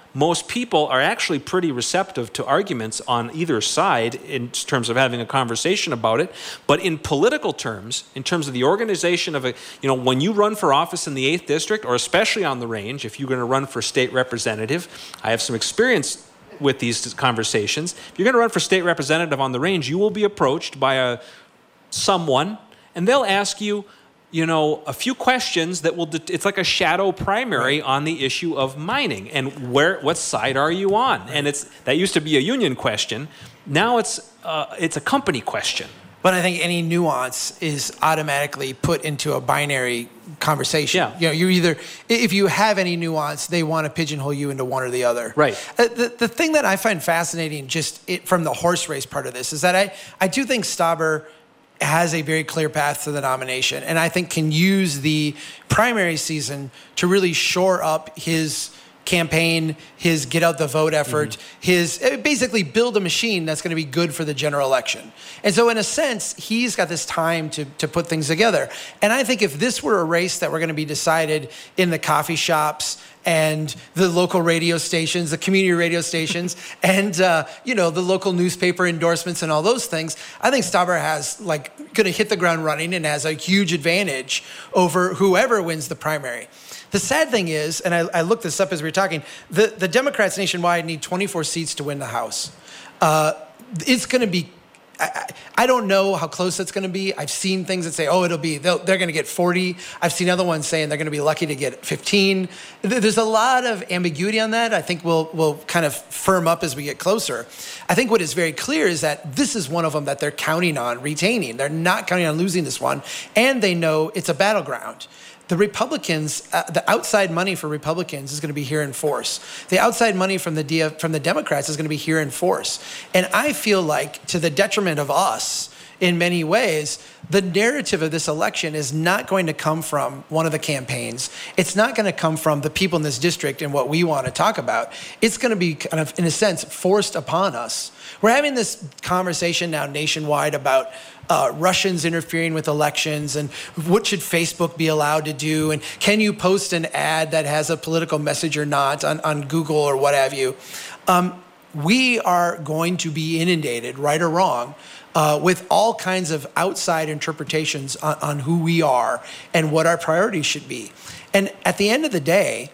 most people are actually pretty receptive to arguments on either side in terms of having a conversation about it. But in political terms, in terms of the organization of a, you know, when you run for office in the eighth District, or especially on the range, if you're going to run for state representative, I have some experience with these conversations. If you're going to run for state representative on the range, you will be approached by a someone, and they'll ask you, you know, a few questions that will, det- it's like a shadow primary on the issue of mining and where, what side are you on? And it's, that used to be a union question. Now it's, uh, it's a company question.
But I think any nuance is automatically put into a binary conversation.
Yeah.
You know, you either, if you have any nuance, they want to pigeonhole you into one or the other.
Right.
Uh, the, the thing that I find fascinating just it, from the horse race part of this is that I, I do think Stauber has a very clear path to the nomination, and I think can use the primary season to really shore up his campaign, his get out the vote effort, mm-hmm. his basically build a machine that's going to be good for the general election. And so in a sense, he's got this time to, to put things together. And I think if this were a race that were going to be decided in the coffee shops and the local radio stations, the community radio stations, and uh, you know, the local newspaper endorsements and all those things, I think Stauber has like going to hit the ground running and has a huge advantage over whoever wins the primary. The sad thing is, and I, I looked this up as we were talking, the, the Democrats nationwide need twenty-four seats to win the House. Uh, it's going to be, I, I don't know how close it's going to be. I've seen things that say, oh, it'll be, they're going to get forty. I've seen other ones saying they're going to be lucky to get fifteen. There's a lot of ambiguity on that. I think we'll, we'll kind of firm up as we get closer. I think what is very clear is that this is one of them that they're counting on retaining. They're not counting on losing this one, and they know it's a battleground. The Republicans, uh, the outside money for Republicans is going to be here in force. The outside money from the D- from the Democrats is going to be here in force. And I feel like, to the detriment of us in many ways, the narrative of this election is not going to come from one of the campaigns. It's not going to come from the people in this district and what we want to talk about. It's going to be kind of, in a sense, forced upon us. We're having this conversation now nationwide about Uh, Russians interfering with elections and what should Facebook be allowed to do, and can you post an ad that has a political message or not on, on Google or what have you. Um, we are going to be inundated, right or wrong, uh, with all kinds of outside interpretations on, on who we are and what our priorities should be. And at the end of the day,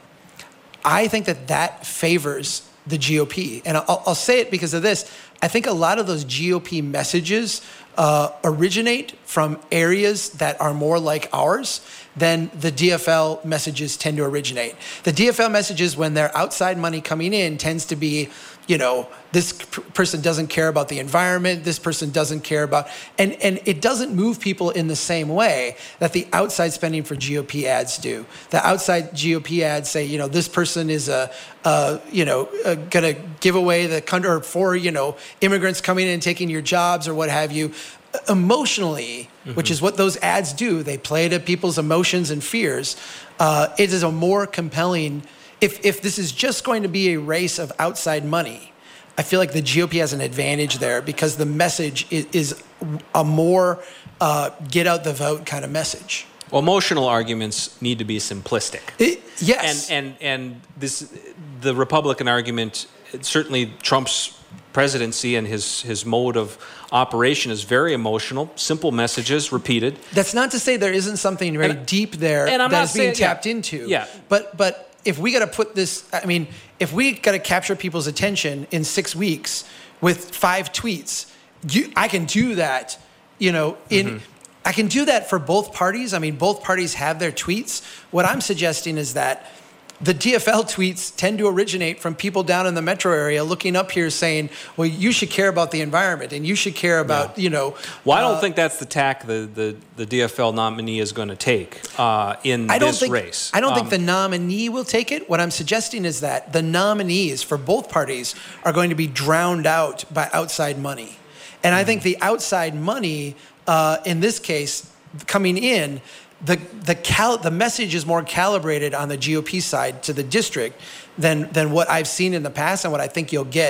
I think that that favors the G O P. And I'll, I'll say it because of this. I think a lot of those G O P messages uh, originate from areas that are more like ours than the D F L messages tend to originate. The D F L messages, when they're outside money coming in, tends to be, you know, this p- person doesn't care about the environment, this person doesn't care about, and, and it doesn't move people in the same way that the outside spending for G O P ads do. The outside G O P ads say, you know, this person is a, uh, you know, uh, gonna give away the country, or for, you know, immigrants coming in and taking your jobs or what have you. Emotionally, mm-hmm. which is what those ads do, they play to people's emotions and fears. Uh, it is a more compelling, if if this is just going to be a race of outside money, I feel like the G O P has an advantage there because the message is, is a more uh, get out the vote kind of message.
Well, emotional arguments need to be simplistic.
It, yes.
And, and, and this, the Republican argument, certainly Trump's presidency and his, his mode of operation is very emotional, simple messages repeated.
That's not to say there isn't something very
and,
deep there
and I'm
that
not
is being
saying,
tapped
yeah,
into.
Yeah.
But but if we got to put this, I mean, if we got to capture people's attention in six weeks with five tweets, you, I can do that, you know, in... Mm-hmm. I can do that for both parties. I mean, both parties have their tweets. What I'm suggesting is that the D F L tweets tend to originate from people down in the metro area looking up here saying, well, you should care about the environment and you should care about, yeah. you know.
Well, I don't
uh,
think that's the tack the, the, the D F L nominee is going to take uh, in
I don't
this
think,
race.
I don't
um,
think the nominee will take it. What I'm suggesting is that the nominees for both parties are going to be drowned out by outside money. And mm-hmm. I think the outside money, uh, in this case, coming in, the the cal the message is more calibrated on the G O P side to the district than than what I've seen in the past and what I think you'll get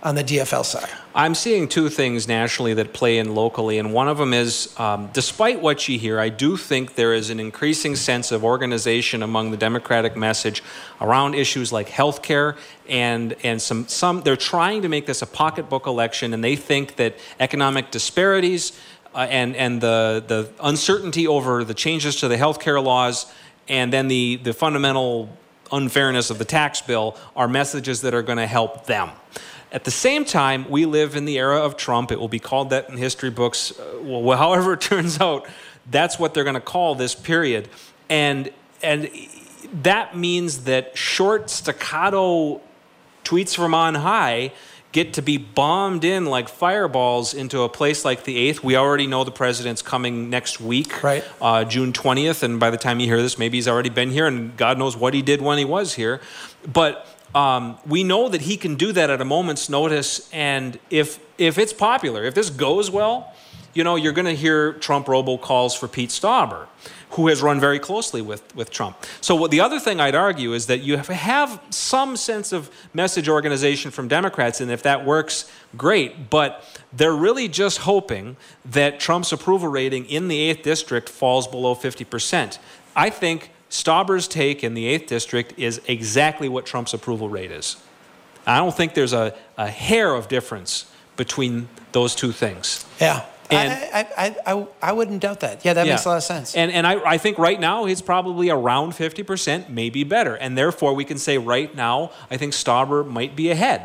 on the D F L side?
I'm seeing two things nationally that play in locally, and one of them is, um, despite what you hear, I do think there is an increasing sense of organization among the Democratic message around issues like health care, and and some some they're trying to make this a pocketbook election, and they think that economic disparities uh, and and the the uncertainty over the changes to the health care laws, and then the the fundamental unfairness of the tax bill are messages that are going to help them. At the same time, we live in the era of Trump. It will be called that in history books. Uh, well, however it turns out, that's what they're going to call this period. And and that means that short staccato tweets from on high get to be bombed in like fireballs into a place like the eighth. We already know the president's coming next week,
right.
uh, June twentieth. And by the time you hear this, maybe he's already been here, and God knows what he did when he was here. But Um, we know that he can do that at a moment's notice, and if if it's popular, if this goes well, you know, you're going to hear Trump robocalls for Pete Stauber, who has run very closely with, with Trump. So what the other thing I'd argue is that you have, have some sense of message organization from Democrats, and if that works, great. But they're really just hoping that Trump's approval rating in the eighth District falls below fifty percent. I think Stauber's take in the eighth District is exactly what Trump's approval rate is. I don't think there's a, a hair of difference between those two things.
Yeah.
And
I, I, I, I wouldn't doubt that. Yeah, that
yeah.
makes a lot of sense.
And, and I, I think right now he's probably around fifty percent, maybe better. And therefore we can say right now, I think Stauber might be ahead.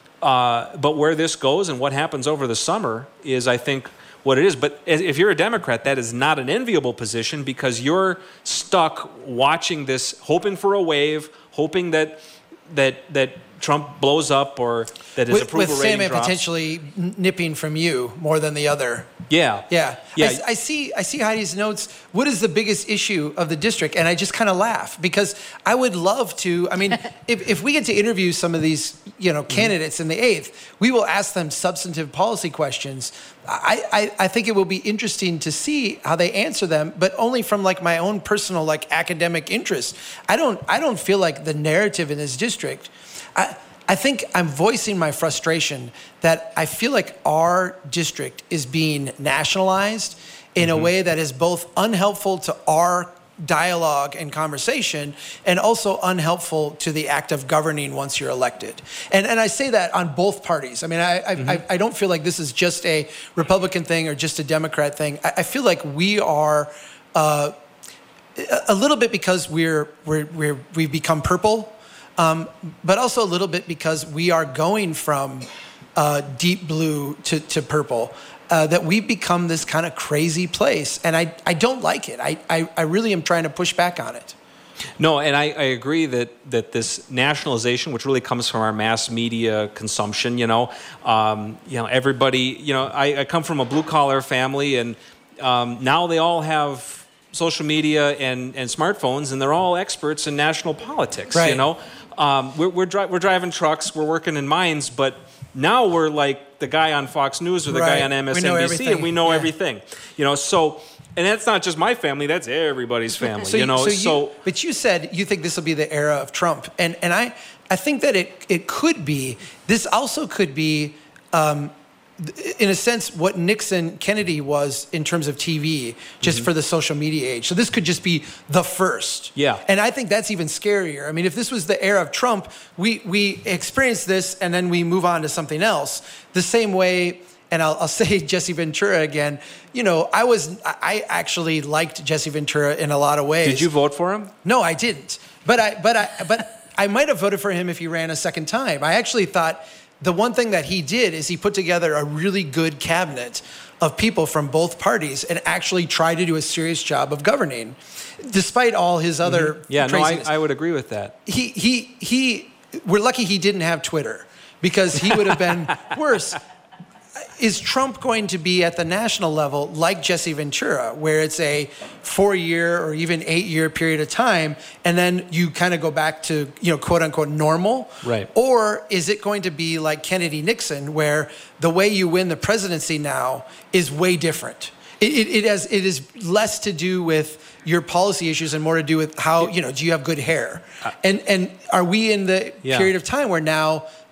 Uh, but where this goes and what happens over the summer is, I think, what it is. But if you're a Democrat, that is not an enviable position, because you're stuck watching this, hoping for a wave, hoping that that that Trump blows up, or that his
with,
approval
with
rating
Salmon
drops.
Potentially nipping from you more than the other.
Yeah,
yeah,
yeah.
I, I see. I see Heidi's notes. What is the biggest issue of the district? And I just kind of laugh, because I would love to. I mean, if, if we get to interview some of these, you know, candidates in the eighth, we will ask them substantive policy questions. I, I, I think it will be interesting to see how they answer them, but only from like my own personal like academic interest. I don't I don't feel like the narrative in this district. I I think I'm voicing my frustration that I feel like our district is being nationalized in mm-hmm. a way that is both unhelpful to our dialogue and conversation, and also unhelpful to the act of governing once you're elected. And and I say that on both parties. I mean, I I, mm-hmm. I, I don't feel like this is just a Republican thing or just a Democrat thing. I, I feel like we are uh, a little bit because we're we're, we're we've become purple. Um, but also a little bit because we are going from uh, deep blue to, to purple, uh, that we've become this kind of crazy place. And I, I don't like it. I, I, I really am trying to push back on it.
No, and I, I agree that, that this nationalization, which really comes from our mass media consumption, you know, um, you know, everybody, you know, I, I come from a blue collar family, and um, now they all have social media and, and smartphones, and they're all experts in national politics,
right.
you know. Um, we're we're, dri- we're driving trucks, we're working in mines, but now we're like the guy on Fox News or the
right.
guy on M S N B C,
we know everything.
and we know
yeah.
everything. You know, so, and that's not just my family, that's everybody's family,
so
you know.
So,
so
you, but you said you think this will be the era of Trump, and and I I think that it it could be. This also could be, um, in a sense, what Nixon Kennedy was in terms of T V, just mm-hmm. for the social media age. So this could just be the first.
Yeah.
And I think that's even scarier. I mean, if this was the era of Trump, we we experience this and then we move on to something else. The same way, and I'll, I'll say Jesse Ventura again. You know, I was I actually liked Jesse Ventura in a lot of ways.
Did you vote for him?
No, I didn't. But I but I but I might have voted for him if he ran a second time. I actually thought the one thing that he did is he put together a really good cabinet of people from both parties and actually tried to do a serious job of governing, despite all his other
mm-hmm. yeah,
craziness.
no, I, I would agree with that.
He he he. We're lucky he didn't have Twitter, because he would have been worse. Is Trump going to be at the national level like Jesse Ventura, where it's a four-year or even eight-year period of time, and then you kind of go back to, you know, quote-unquote normal?
Right.
Or is it going to be like Kennedy-Nixon, where the way you win the presidency now is way different? It, it, it has it is less to do with your policy issues and more to do with how, you know, do you have good hair? And and are we in the
yeah.
period of time where now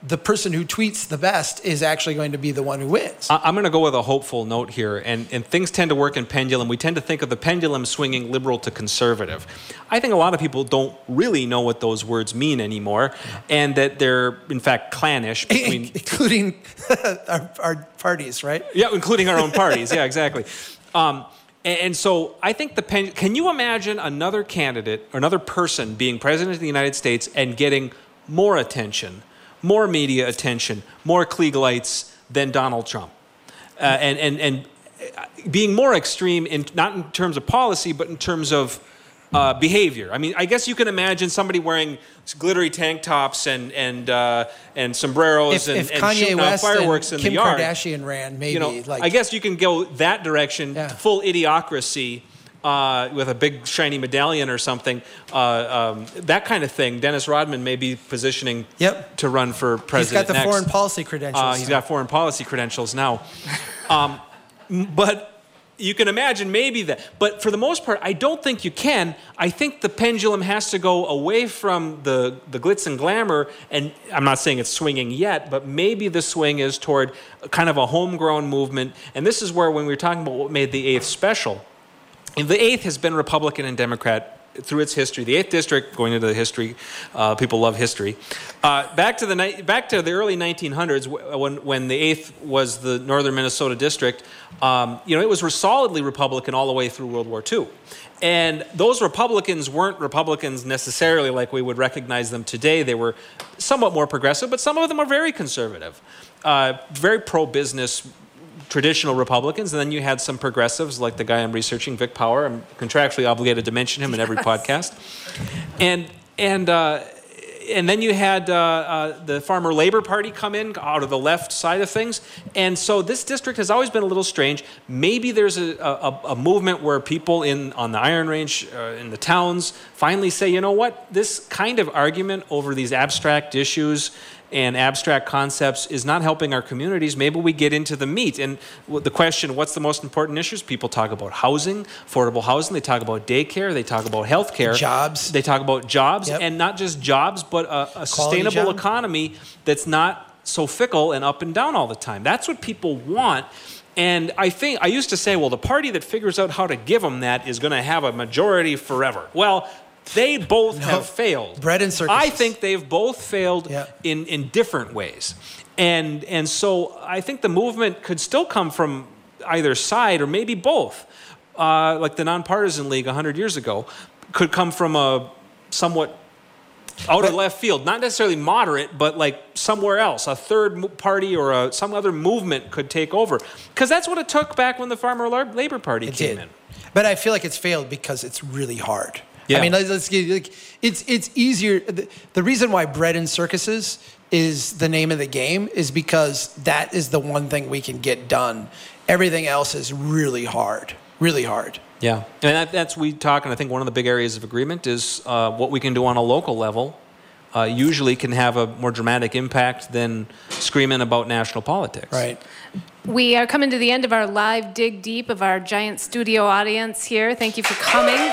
the person who tweets the best is actually going to be the one who wins.
I- I'm going to go with a hopeful note here, and, and things tend to work in pendulum. We tend to think of the pendulum swinging liberal to conservative. I think a lot of people don't really know what those words mean anymore, and that they're, in fact, clannish between...
including our, our parties, right?
Yeah, including our own parties. Yeah, exactly. Um, and, and so I think the pen... Can you imagine another candidate or another person being president of the United States and getting more attention, more media attention, more Kliegelites than Donald Trump, uh, and and and being more extreme in not in terms of policy, but in terms of uh, behavior? I mean, I guess you can imagine somebody wearing glittery tank tops and and uh, and sombreros
If,
and,
if
and
Kanye
shooting
West
off fireworks
and
in
Kim
the yard.
Kardashian ran, maybe.
You know,
like,
I guess you can go that direction,
Yeah.
full idiocracy. Uh, with a big shiny medallion or something, uh, um, that kind of thing. Dennis Rodman may be positioning
Yep.
to run for
he's
president
got the
next.
foreign policy credentials.
Uh, he's got foreign policy credentials now. Um, m- but you can imagine maybe that. But for the most part, I don't think you can. I think the pendulum has to go away from the, the glitz and glamour. And I'm not saying it's swinging yet, but maybe the swing is toward kind of a homegrown movement. And this is where, when we were talking about what made the eighth special, the eighth has been Republican and Democrat through its history. The eighth District, going into the history, uh, people love history. Uh, back to the ni- back to the early nineteen hundreds, when when the eighth was the Northern Minnesota District, um, you know, it was solidly Republican all the way through World War Two. And those Republicans weren't Republicans necessarily like we would recognize them today. They were somewhat more progressive, but some of them are very conservative, uh, very pro-business, traditional Republicans, and then you had some progressives like the guy I'm researching, Vic Power. I'm contractually obligated to mention him in every podcast. And and uh, and then you had uh, uh, the Farmer Labor Party come in out of the left side of things. And so this district has always been a little strange. Maybe there's a, a, a movement where people in on the Iron Range, uh, in the towns, finally say, you know what, this kind of argument over these abstract issues and abstract concepts is not helping our communities. Maybe we get into the meat. And the question, what's the most important issues? People talk about housing, affordable housing. They talk about daycare. They talk about healthcare.
Jobs.
They talk about jobs.
Yep.
And not just jobs, but a, a sustainable
job.
economy that's not so fickle and up and down all the time. That's what people want. And I think, I used to say, well, the party that figures out how to give them that is going to have a majority forever. Well, they both
No.
have failed.
Bread and circuses.
I think they've both failed
Yeah.
in, in different ways. And and so I think the movement could still come from either side or maybe both. Uh, like the Nonpartisan League one hundred years ago could come from a somewhat out
But-
of left field, not necessarily moderate, but like somewhere else. A third mo- party or a, some other movement could take over. Because that's what it took back when the Farmer Lar- Labor Party
It
came
did.
in.
But I feel like it's failed because it's really hard.
Yeah.
I mean, let's, let's get, like, it's it's easier. The, the reason why Bread and Circuses is the name of the game is because that is the one thing we can get done. Everything else is really hard, really hard.
Yeah, and that, that's we talk, and I think one of the big areas of agreement is uh, what we can do on a local level. Uh, usually can have a more dramatic impact than screaming about national politics.
Right.
We are coming to the end of our live Dig Deep of our giant studio audience here. Thank you for coming.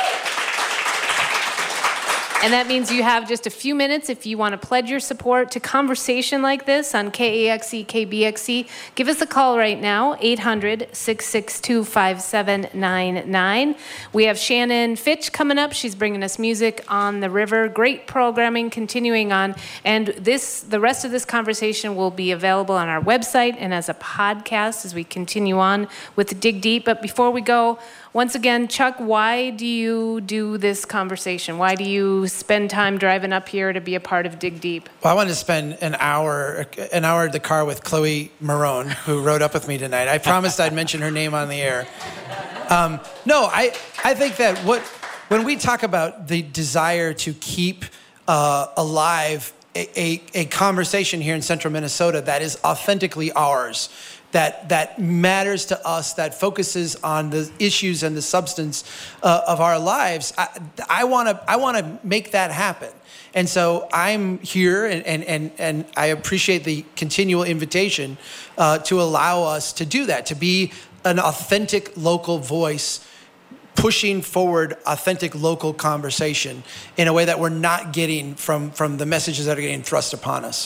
And that means you have just a few minutes if you want to pledge your support to conversation like this on K A X E, K B X E. Give us a call right now, eight hundred, six six two, five seven nine nine. We have Shannon Fitch coming up. She's bringing us music on the river. Great programming continuing on. And this, the rest of this conversation will be available on our website and as a podcast as we continue on with Dig Deep. But before we go, once again, Chuck, why do you do this conversation? Why do you spend time driving up here to be a part of Dig Deep?
Well, I wanted to spend an hour, an hour in the car with Chloe Marone, who rode up with me tonight. I promised I'd mention her name on the air. Um, no, I, I think that what, when we talk about the desire to keep uh, alive a, a, a conversation here in central Minnesota that is authentically ours, that that matters to us, that focuses on the issues and the substance uh, of our lives, I, I want to I want to make that happen. And so I'm here, and and and, and I appreciate the continual invitation uh, to allow us to do that, to be an authentic local voice, pushing forward authentic local conversation in a way that we're not getting from from the messages that are getting thrust upon us.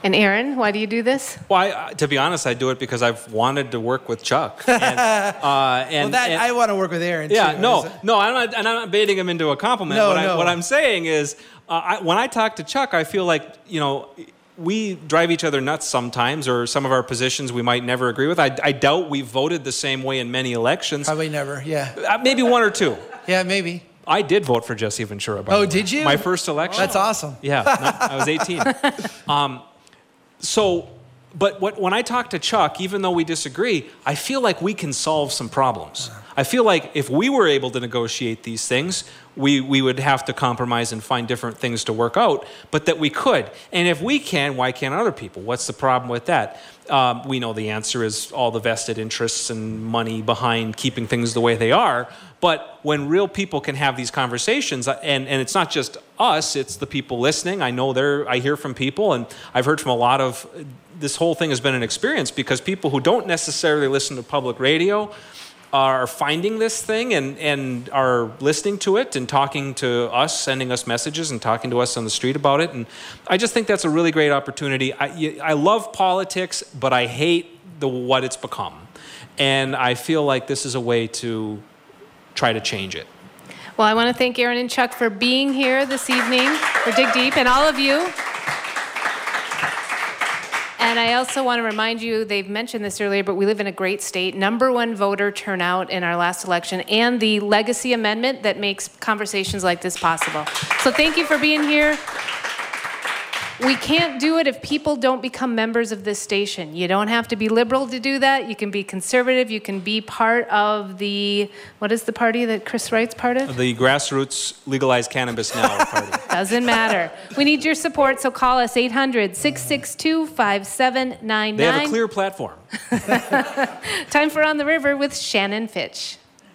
And Aaron, why do you do this?
Well, I, to be honest, I do it because I've wanted to work with Chuck. And, uh, and,
well, that
and,
I want to work with Aaron.
Yeah,
too.
no, no, I'm not, and I'm not baiting him into a compliment.
No,
what, I,
no.
what I'm saying is, uh, I, when I talk to Chuck, I feel like, you know, we drive each other nuts sometimes, or some of our positions we might never agree with. I, I doubt we voted the same way in many elections.
Probably never, yeah.
Uh, maybe one or two.
Yeah, maybe.
I did vote for Jesse Ventura. By
Oh,
the way.
did you?
My first election.
That's awesome.
Yeah, no, I was eighteen. um, so, but what, when I talk to Chuck, even though we disagree, I feel like we can solve some problems. I feel like if we were able to negotiate these things, we, we would have to compromise and find different things to work out, but that we could. And if we can, why can't other people? What's the problem with that? Um, we know the answer is all the vested interests and money behind keeping things the way they are. But when real people can have these conversations, and, and it's not just us, it's the people listening. I know they're, I hear from people, and I've heard from a lot of, this whole thing has been an experience because people who don't necessarily listen to public radio are finding this thing and, and are listening to it and talking to us, sending us messages and talking to us on the street about it. And I just think that's a really great opportunity. I, I love politics, but I hate the what it's become. And I feel like this is a way to try to change it.
Well, I want to thank Aaron and Chuck for being here this evening for Dig Deep, and all of you. And I also want to remind you, they've mentioned this earlier, but we live in a great state. Number one voter turnout in our last election, and the legacy amendment that makes conversations like this possible. So thank you for being here. We can't do it if people don't become members of this station. You don't have to be liberal to do that. You can be conservative. You can be part of the, what is the party that Chris Wright's part of?
The Grassroots Legalize Cannabis Now party.
Doesn't matter. We need your support, so call us eight hundred, six six two, five seven nine nine.
They have a clear platform.
Time for On the River with Shannon Fitch.